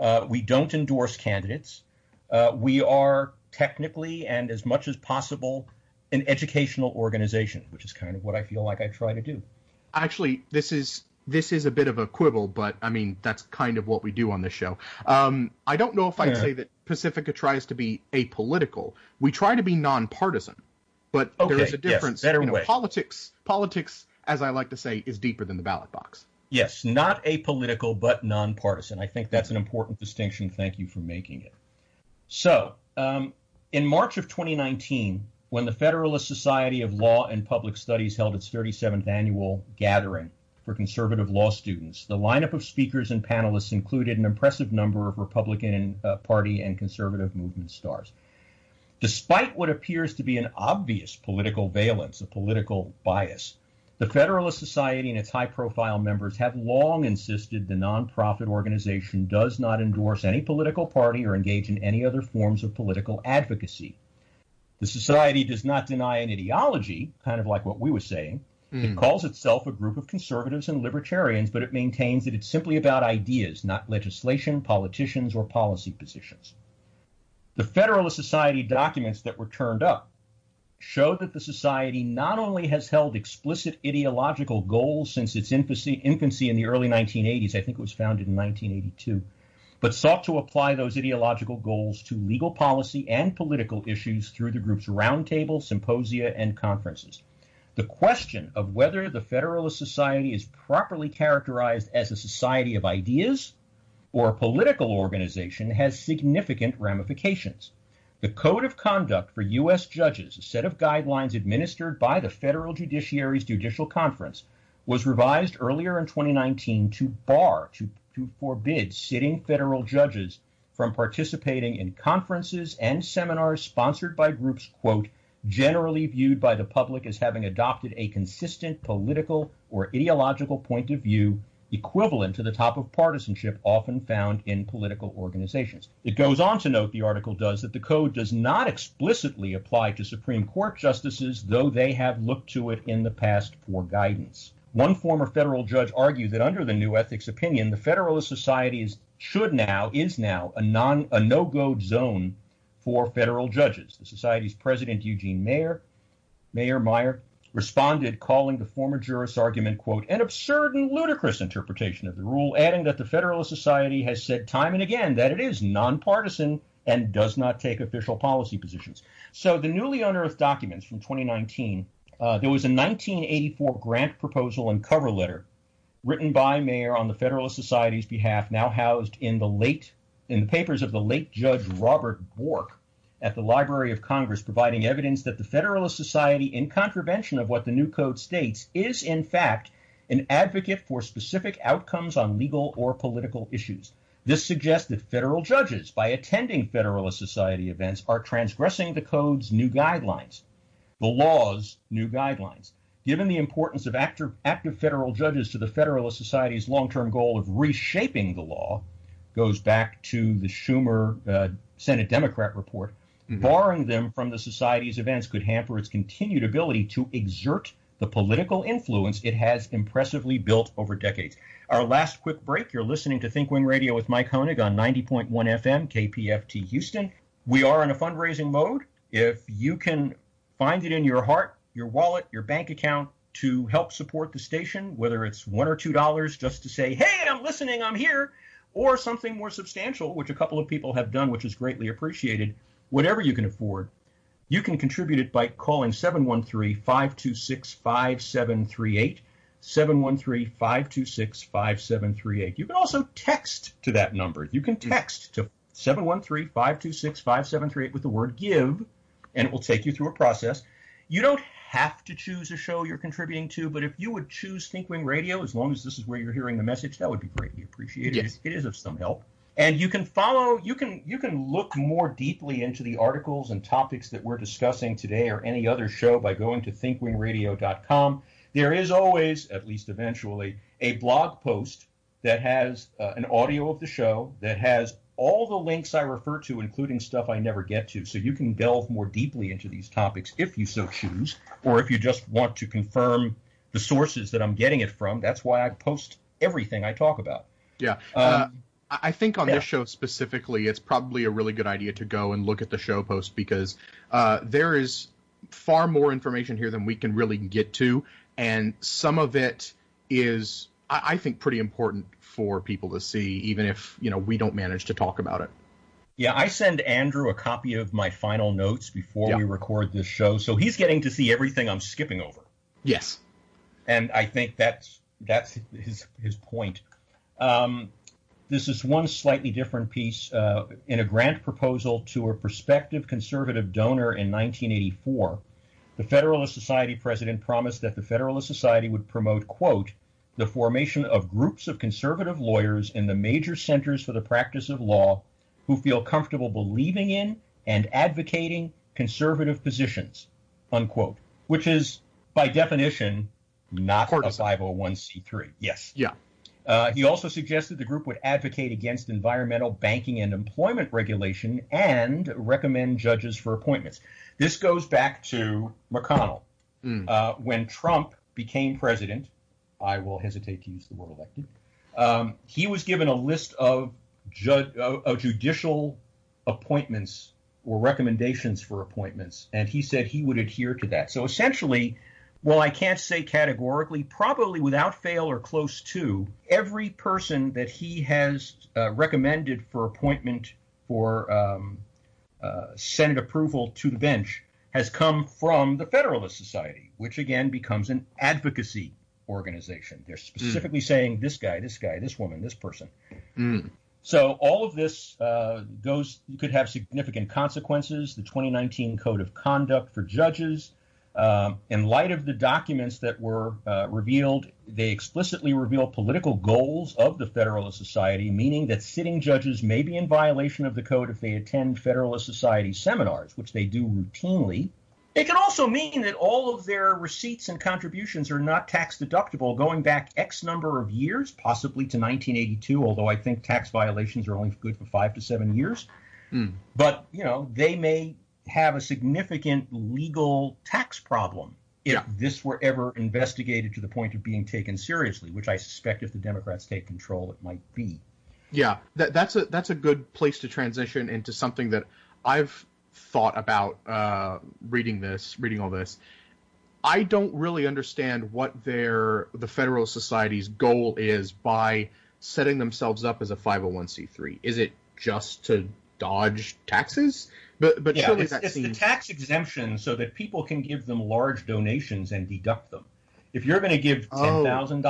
We don't endorse candidates. We are technically and as much as possible an educational organization, which is kind of what I feel like I try to do. Actually, this is a bit of a quibble, but I mean, that's kind of what we do on this show. I don't know if I'd say that Pacifica tries to be apolitical. We try to be nonpartisan, but there is a difference. Yes, better way. Politics, as I like to say, is deeper than the ballot box. Yes, not apolitical, but nonpartisan. I think that's an important distinction. Thank you for making it. So, in March of 2019, when the Federalist Society of Law and Public Studies held its 37th annual gathering for conservative law students, the lineup of speakers and panelists included an impressive number of Republican Party and conservative movement stars. Despite what appears to be an obvious political valence, a political bias, the Federalist Society and its high-profile members have long insisted the nonprofit organization does not endorse any political party or engage in any other forms of political advocacy. The society does not deny an ideology, kind of like what we were saying. It calls itself a group of conservatives and libertarians, but it maintains that it's simply about ideas, not legislation, politicians, or policy positions. The Federalist Society documents that were turned up show that the society not only has held explicit ideological goals since its infancy in the early 1980s, I think it was founded in 1982, but sought to apply those ideological goals to legal policy and political issues through the group's roundtables, symposia, and conferences. The question of whether the Federalist Society is properly characterized as a society of ideas or a political organization has significant ramifications. The Code of Conduct for U.S. Judges, a set of guidelines administered by the Federal Judiciary's Judicial Conference, was revised earlier in 2019 to forbid sitting federal judges from participating in conferences and seminars sponsored by groups, quote, generally viewed by the public as having adopted a consistent political or ideological point of view equivalent to the top of partisanship often found in political organizations. It goes on to note, the article does, that the code does not explicitly apply to Supreme Court justices, though they have looked to it in the past for guidance. One former federal judge argued that under the new ethics opinion, the Federalist Society is now a no-go zone for federal judges. The Society's president, Eugene Meyer, responded, calling the former jurist's argument, quote, an absurd and ludicrous interpretation of the rule, adding that the Federalist Society has said time and again that it is nonpartisan and does not take official policy positions. So the newly unearthed documents from 2019, there was a 1984 grant proposal and cover letter written by Meyer on the Federalist Society's behalf, now housed in the papers of the late Judge Robert Bork at the Library of Congress, providing evidence that the Federalist Society, in contravention of what the new code states, is in fact an advocate for specific outcomes on legal or political issues. This suggests that federal judges, by attending Federalist Society events, are transgressing the code's new guidelines, the law's new guidelines. Given the importance of active federal judges to the Federalist Society's long-term goal of reshaping the law, goes back to the Schumer Senate Democrat report, barring them from the Society's events could hamper its continued ability to exert the political influence it has impressively built over decades. Our last quick break, you're listening to ThinkWing Radio with Mike Honig on 90.1 FM, KPFT Houston. We are in a fundraising mode. If you can find it in your heart, your wallet, your bank account to help support the station, whether it's $1 or $2 just to say, hey, I'm listening, I'm here, or something more substantial, which a couple of people have done, which is greatly appreciated, whatever you can afford, you can contribute it by calling 713-526-5738, 713-526-5738. You can also text to that number. You can text to 713-526-5738 with the word give, and it will take you through a process. You don't have to choose a show you're contributing to, but if you would choose ThinkWing Radio, as long as this is where you're hearing the message, that would be greatly appreciated. Yes. It is of some help. And you can follow, you can look more deeply into the articles and topics that we're discussing today or any other show by going to thinkwingradio.com. There is always, at least eventually, a blog post that has an audio of the show that has all the links I refer to, including stuff I never get to. So you can delve more deeply into these topics if you so choose, or if you just want to confirm the sources that I'm getting it from. That's why I post everything I talk about. Yeah. I think on this show specifically, it's probably a really good idea to go and look at the show post, because there is far more information here than we can really get to, and some of it is, I think, pretty important for people to see, even if we don't manage to talk about it. Yeah, I send Andrew a copy of my final notes before we record this show, so he's getting to see everything I'm skipping over. Yes, and I think that's his point. This is one slightly different piece. In a grant proposal to a prospective conservative donor in 1984, the Federalist Society president promised that the Federalist Society would promote, quote, the formation of groups of conservative lawyers in the major centers for the practice of law who feel comfortable believing in and advocating conservative positions, unquote, which is, by definition, not partisan. A 501c3. Yes. Yeah. He also suggested the group would advocate against environmental, banking, and employment regulation and recommend judges for appointments. This goes back to McConnell. When Trump became president, I will hesitate to use the word elected, he was given a list of judicial appointments or recommendations for appointments, and he said he would adhere to that. So essentially, well, I can't say categorically, probably without fail or close to, every person that he has recommended for appointment for Senate approval to the bench has come from the Federalist Society, which again becomes an advocacy organization. They're specifically saying this guy, this woman, this person. So all of this could have significant consequences. The 2019 Code of Conduct for Judges, in light of the documents that were revealed, they explicitly reveal political goals of the Federalist Society, meaning that sitting judges may be in violation of the code if they attend Federalist Society seminars, which they do routinely. It can also mean that all of their receipts and contributions are not tax deductible going back X number of years, possibly to 1982, although I think tax violations are only good for 5 to 7 years. But, they may have a significant legal tax problem if this were ever investigated to the point of being taken seriously, which I suspect if the Democrats take control, it might be. Yeah, that's a good place to transition into something that I've thought about reading all this. I don't really understand what the Federalist Society's goal is by setting themselves up as a 501c3. Is it just to dodge taxes? But yeah, surely it's seems... the tax exemption so that people can give them large donations and deduct them. If you're going to give $10,000,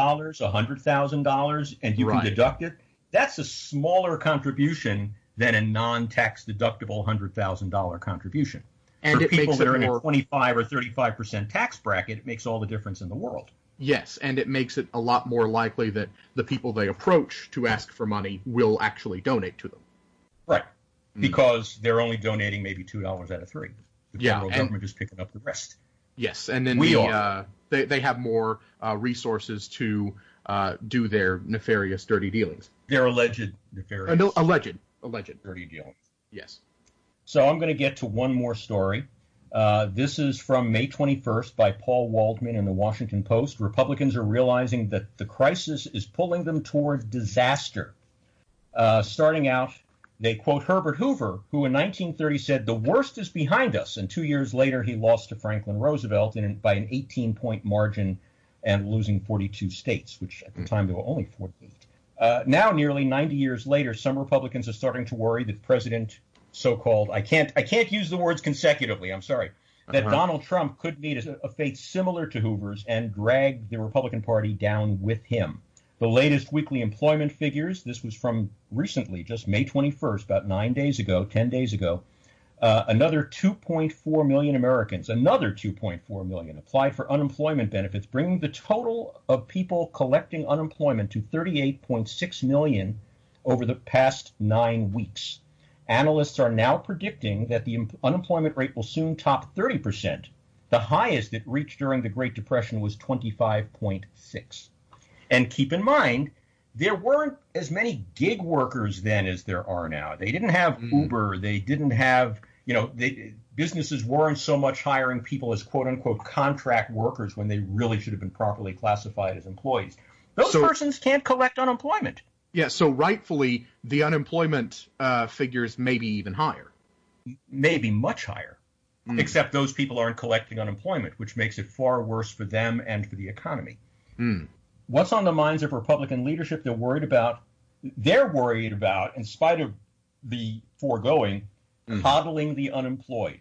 $100,000, and you can deduct it, that's a smaller contribution than a non-tax deductible $100,000 contribution. And for people that are in a 25 or 35% tax bracket, it makes all the difference in the world. Yes, and it makes it a lot more likely that the people they approach to ask for money will actually donate to them. Right. Because they're only donating maybe $2 out of 3. The federal government is picking up the rest. Yes, and then they have more resources to do their nefarious, dirty dealings. Their alleged nefarious. Alleged dirty dealings. Yes. So I'm going to get to one more story. This is from May 21st by Paul Waldman in the Washington Post. Republicans are realizing that the crisis is pulling them toward disaster. Starting out, they quote Herbert Hoover, who in 1930 said, the worst is behind us. And 2 years later, he lost to Franklin Roosevelt by an 18-point margin and losing 42 states, which at the time there were only 48. Now, nearly 90 years later, some Republicans are starting to worry that President so-called, I can't use the words consecutively, I'm sorry, that Donald Trump could meet a fate similar to Hoover's and drag the Republican Party down with him. The latest weekly employment figures, this was from recently, just May 21st, about 10 days ago, another 2.4 million Americans, applied for unemployment benefits, bringing the total of people collecting unemployment to 38.6 million over the past 9 weeks. Analysts are now predicting that the unemployment rate will soon top 30%. The highest it reached during the Great Depression was 25.6%. And keep in mind, there weren't as many gig workers then as there are now. They didn't have Uber. They didn't have, businesses weren't so much hiring people as quote-unquote contract workers when they really should have been properly classified as employees. Those persons can't collect unemployment. Yeah, so rightfully, the unemployment figures may be even higher. Maybe much higher. Except those people aren't collecting unemployment, which makes it far worse for them and for the economy. What's on the minds of Republican leadership? They're worried about, in spite of the foregoing, coddling the unemployed.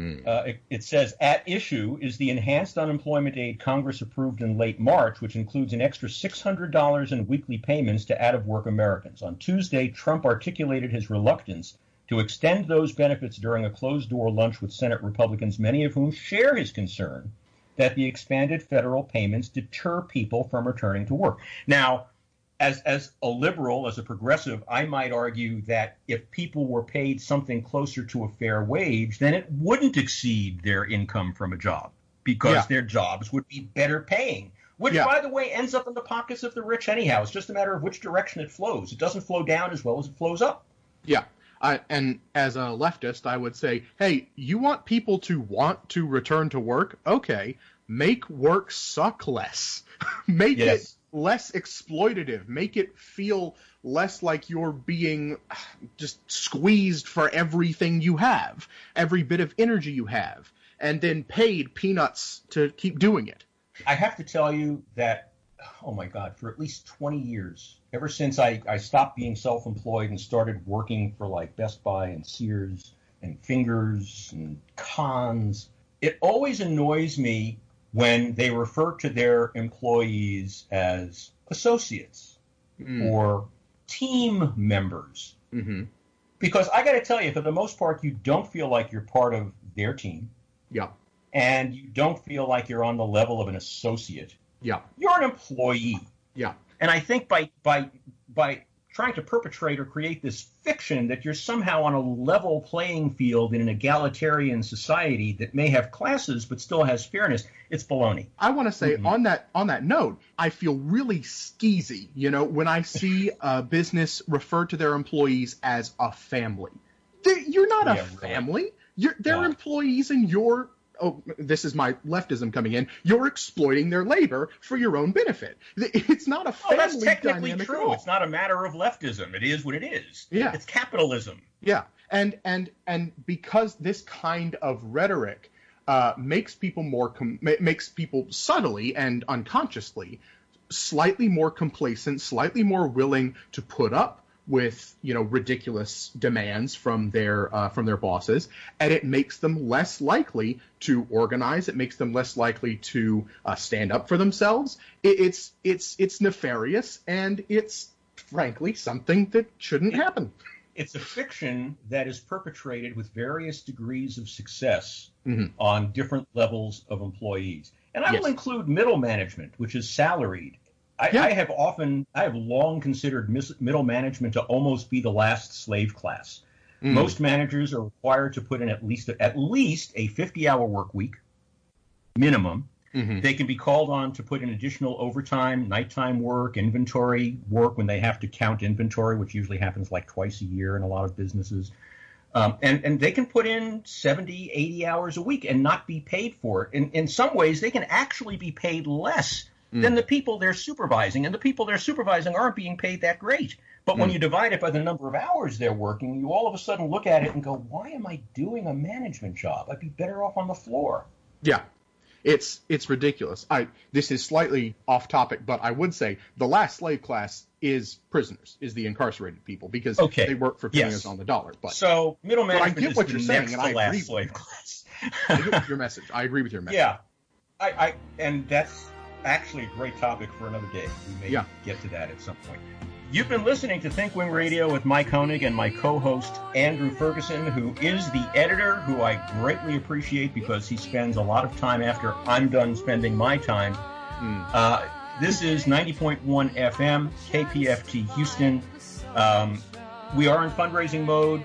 It says, at issue is the enhanced unemployment aid Congress approved in late March, which includes an extra $600 in weekly payments to out-of-work Americans. On Tuesday, Trump articulated his reluctance to extend those benefits during a closed-door lunch with Senate Republicans, many of whom share his concern that the expanded federal payments deter people from returning to work. Now, as a liberal, as a progressive, I might argue that if people were paid something closer to a fair wage, then it wouldn't exceed their income from a job, because their jobs would be better paying, which, by the way, ends up in the pockets of the rich anyhow. It's just a matter of which direction it flows. It doesn't flow down as well as it flows up. Yeah. And as a leftist, I would say, hey, you want people to want to return to work? Okay, make work suck less. Make it less exploitative. Make it feel less like you're being just squeezed for everything you have, every bit of energy you have, and then paid peanuts to keep doing it. I have to tell you that, oh my God, for at least 20 years, ever since I stopped being self-employed and started working for like Best Buy and Sears and Fingers and Cons, it always annoys me when they refer to their employees as associates or team members. Because I got to tell you, for the most part, you don't feel like you're part of their team. Yeah. And you don't feel like you're on the level of an associate. Yeah. You're an employee. Yeah. And I think by trying to perpetrate or create this fiction that you're somehow on a level playing field in an egalitarian society that may have classes but still has fairness, it's baloney. I want to say on that note, I feel really skeezy, when I see a business refer to their employees as a family. You're not a family. They're employees, and you're, this is my leftism coming in, you're exploiting their labor for your own benefit. It's not a family dynamic. That's technically true. It's not a matter of leftism. It is what it is. Yeah. It's capitalism. Yeah. And because this kind of rhetoric makes people subtly and unconsciously slightly more complacent, slightly more willing to put up with ridiculous demands from their bosses, and it makes them less likely to organize. It makes them less likely to stand up for themselves. It's nefarious, and it's frankly something that shouldn't happen. It's a fiction that is perpetrated with various degrees of success on different levels of employees, and I will include middle management, which is salaried. I have long considered middle management to almost be the last slave class. Most managers are required to put in at least a 50-hour work week minimum. They can be called on to put in additional overtime, nighttime work, inventory work when they have to count inventory, which usually happens like twice a year in a lot of businesses. And they can put in 70, 80 hours a week and not be paid for it. In some ways, they can actually be paid less than the people they're supervising. And the people they're supervising aren't being paid that great. But when you divide it by the number of hours they're working, you all of a sudden look at it and go, why am I doing a management job? I'd be better off on the floor. Yeah. It's ridiculous. This is slightly off topic, but I would say the last slave class is prisoners, is the incarcerated people, because they work for pennies on the dollar. But so middle management I get what you're saying, and I agree with slave class. I get with your message. I agree with your message. Yeah, and that's actually a great topic for another day. We may get to that at some point. You've been listening to ThinkWing Radio with Mike Honig and my co-host, Andrew Ferguson, who is the editor, who I greatly appreciate because he spends a lot of time after I'm done spending my time. This is 90.1 FM, KPFT Houston. We are in fundraising mode,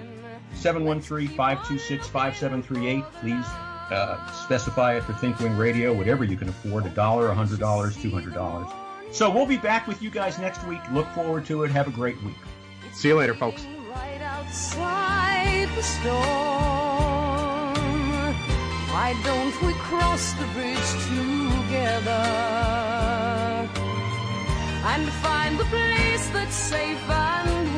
713-526-5738. Please specify it for ThinkWing Radio, whatever you can afford, $1, $100, $200. So we'll be back with you guys next week. Look forward to it. Have a great week. See you later, folks. Right outside the storm. Why don't we cross the bridge together? and find the place that's safe and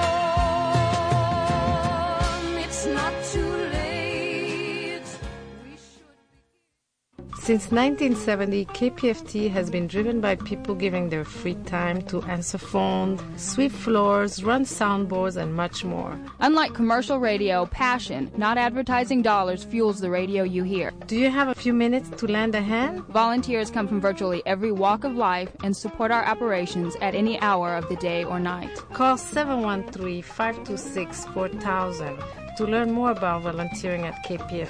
warm. It's not too late. We should begin. Since 1970, KPFT has been driven by people giving their free time to answer phones, sweep floors, run soundboards, and much more. Unlike commercial radio, passion, not advertising dollars, fuels the radio you hear. Do you have a few minutes to lend a hand? Volunteers come from virtually every walk of life and support our operations at any hour of the day or night. Call 713-526-4000 to learn more about volunteering at KPFT.